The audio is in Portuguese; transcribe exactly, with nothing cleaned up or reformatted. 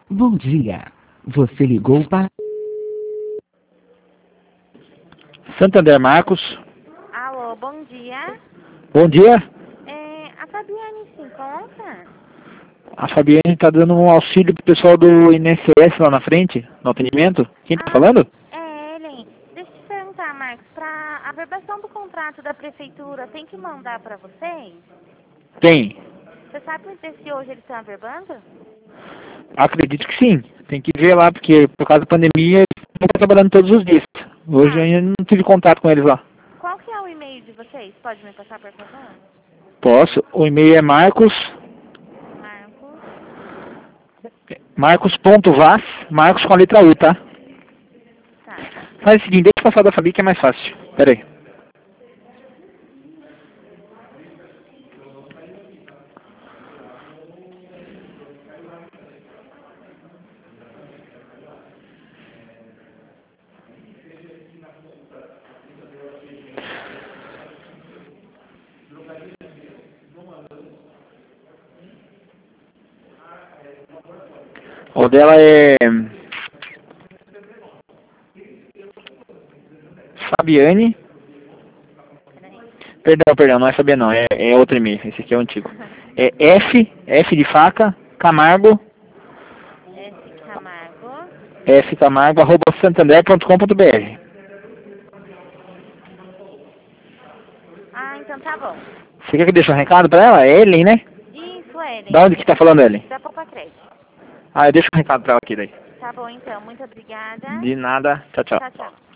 Bom dia. Você ligou para... Santander Marcos. Alô, bom dia. Bom dia. É, a Fabiane se encontra? A Fabiane está dando um auxílio pro pessoal do I N S S lá na frente, no atendimento. Quem está Ah, falando? é, Ellen. Deixa eu te perguntar, Marcos, para a verbação do contrato da prefeitura, tem que mandar para vocês? Tem. Você sabe me dizer se hoje eles estão averbando? Acredito que sim. Tem que ver lá, porque por causa da pandemia, eles não estão trabalhando todos os dias. Hoje eu Ah. ainda não tive contato com eles lá. Qual que é o e-mail de vocês? Pode me passar, por favor? Posso. O e-mail é marcos, Marcos. marcos.vaz, Marcos com a letra U, tá? Tá. Faz o seguinte, deixa eu passar da Fabi que é mais fácil. Pera aí. O dela é Fabiane. Perdão, perdão, não é Fabiane não, é, é outro e-mail, esse aqui é o antigo. É F, F de faca, Camargo, S. Camargo. F Camargo, arroba santander ponto com ponto br. Ah, então tá bom. Você quer que eu deixe um recado pra ela? É Ellen, né? Isso, Ellen. Da onde que tá falando, Ellen? Da Poupa Crédito. Ah, eu deixo um recado pra ela aqui daí. Tá bom, então. Muito obrigada. De nada, tchau, tchau. Tchau, tchau.